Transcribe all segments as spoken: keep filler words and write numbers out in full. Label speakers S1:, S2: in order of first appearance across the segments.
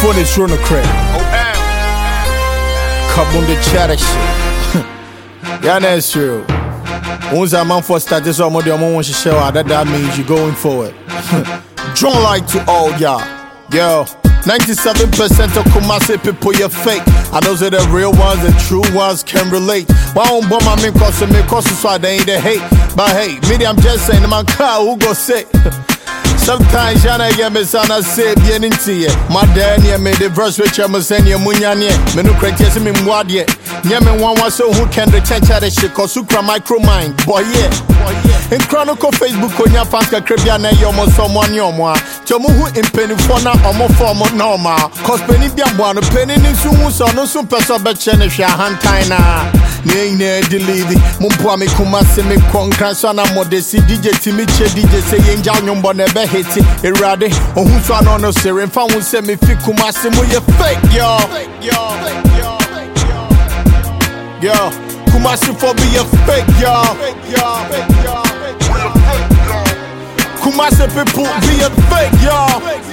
S1: phone is thrown a crack. Come on the chatter shit. Yeah, that's true. Once a man for started some of the moment she show that that means you going forward. Don't like to all y'all. Yo, ninety-seven percent of Kumasi people you fake. I know that the real ones, the true ones can relate. Why don't bomb my men cause me cause so they ain't the hate. But hey, maybe I'm just saying my car who go say. Sometimes Jana get me son I say bien into ye. My dad near me the verse which I'm saying you munyanye. Me no credit me mwadye. Near me one was so who can the change the shit cause who cry micro mind. Boy yeah. Boy yeah. In Chronicle Facebook on your fans can crib ya na yomo someone yomo. Chomu who in penny for na omo form normal. Cause penny be one penny in soon so no soon person bet chenisha hand tina. Ning ne delete Mumpo me Kumasi me concran na modesi D J Timiche D J say yenja nyombo nebe hiti Irade ohun so no no sere fa won say me fi Kumasi mo ye fake yo yo yo Kumasi for be a fake yo yo Kumasi people be a fake yo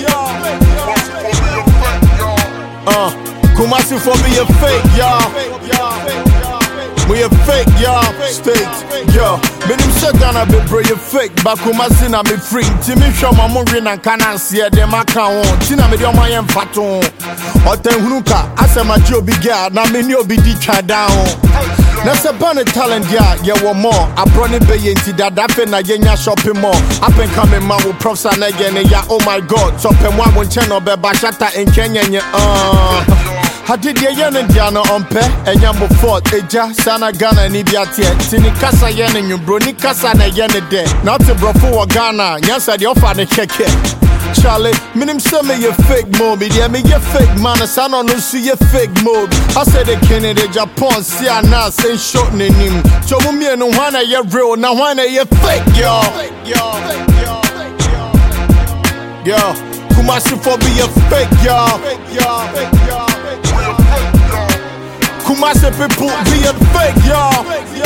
S1: uh Kumasi for be a fake yo we a fake, y'all, state, yo. But him shut down a bit, bro, you fake. But Kumasi na me free. Timmy show my money and can't see it. Them I can't want. Tina me do my em faton. Or ten hunuka. I say my job be girl. Now me no be di try down. That's a bunny talent, yeah, yeah, one more. I brought it bay into that. That fin I get shopping mall. Up and coming man with props and again. Yeah, oh my god. Top and one one channel, but Bashata in Kenya, uh. I did ye yen and Jana on pe, and Yambo fort, Eja, Sana Ghana, and Ibiatia, Tini Casa yen and you brony Casa and yen a day. Not to bro for Ghana, Yansa the offer the check it. Charlie, minim say me ye fake mode, yeah, me ye fake man, son on no see ye fake mode. I said the Kennedy Japan, see a nas ain't short name. So me and one a ye real, now one a ye fake, yo. Yo, Kumasi for be a fake, yo. Kumasi people be a fake, y'all.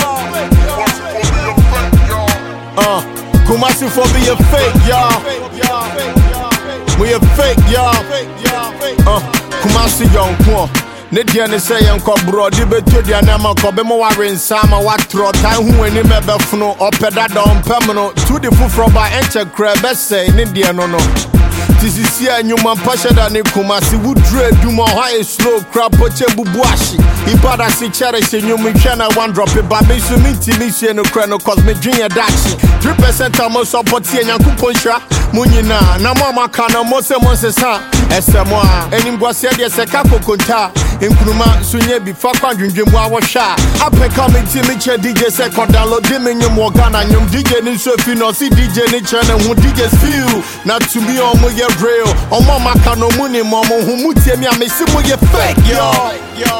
S1: Uh, Kumasi for be a fake, y'all. We a fake, y'all. Uh, Kumasi young poor. Nedia ne say yanko bro, di beto dia na man ko be mo ware nsama watro tan hu ani mebefno opeda don pemno to the fufro ba enche kra be say ne dia no no. This is here nyuma pasha da ne Kumasi wudre du mo high slow crap poche bubuashi ibada si chere se nyuma hwana one drop it ba be so minti mi se no kra no cause me dream dachi three percent am support ye nyankopon hwa munyina na mo amaka na mo se mo se sa esemo a enim gwase de se ka kokonta enkunuma sunye bi fa kwadwendwemu a wo hwa apeka me ti mi che D J se ko download me nyum wo Ghana nyum D J ni so fi no si D J ni che na hu D J feel na to me omo ye real omo maka no mu ni mo mo hu mutie mi amesi mo ye fake yo yo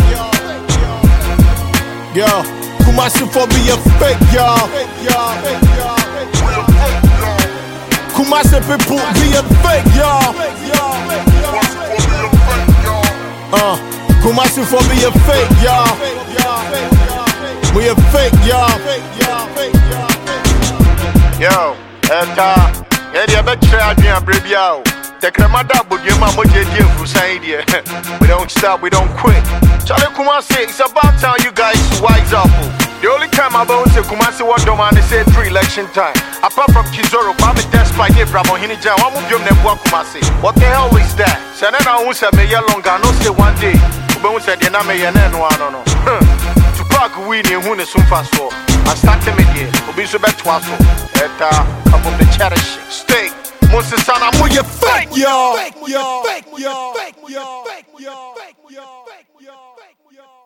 S1: yo Kumasi for be a fake yo Kumasi people be a fake yo uh Kumasi for be a fake yo we a fake yo yo eta yeah, the better idea, baby. The cremada, but you mamma did you for saying, we don't stop, we don't quit. Charlie Kumasi, it's about time you guys wise up. The only time I bounce to Kumasi, what do man say three election time. Apart from Kizoro, Bobby despite the Bravo Hinija, one of them never Kumasi. What the hell is that? Senana who said me longer, no say one day. Who said the name and one no. To park winning who is soon fast for. I started me here, who be so bad twice. Eta, come on the cherish. Stay. Monster son, I'm with your fake, yo. Fake, yo. Fake, yo. Fake, yo. Fake, yo. Fake, yo.